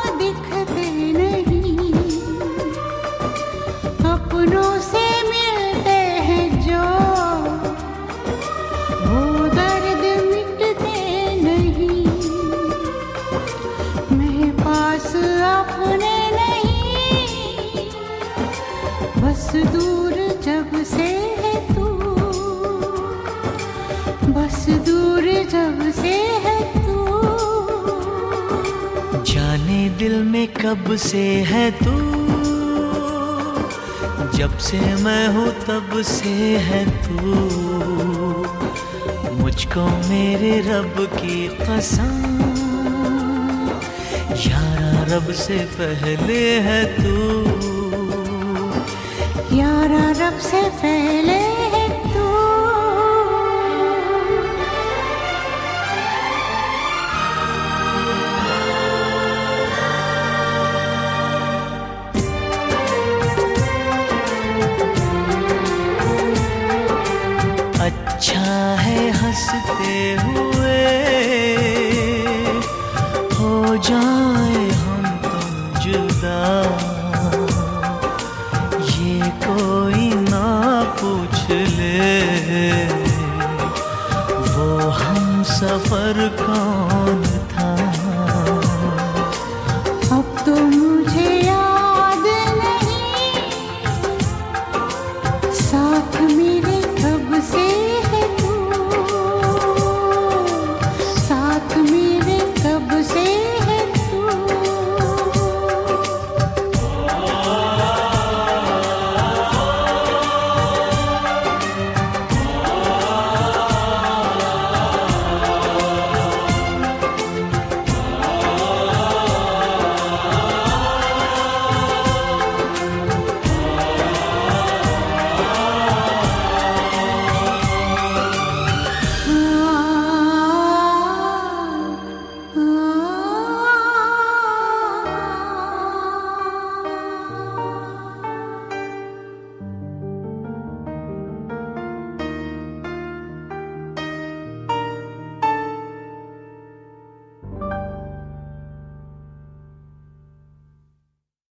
दिखते नहीं, अपनों से मिलते हैं जो वो दर्द मिटते नहीं। मैं पास अपने नहीं, बस दूर जब से है तू, बस दूर जब से है तू। जाने दिल में कब से है तू, जब से मैं हूँ तब से है तू। मुझको मेरे रब की कसम, यारा रब से पहले है तू, यारा रब से पहले है तू। अच्छा है हंसते हुए हो जा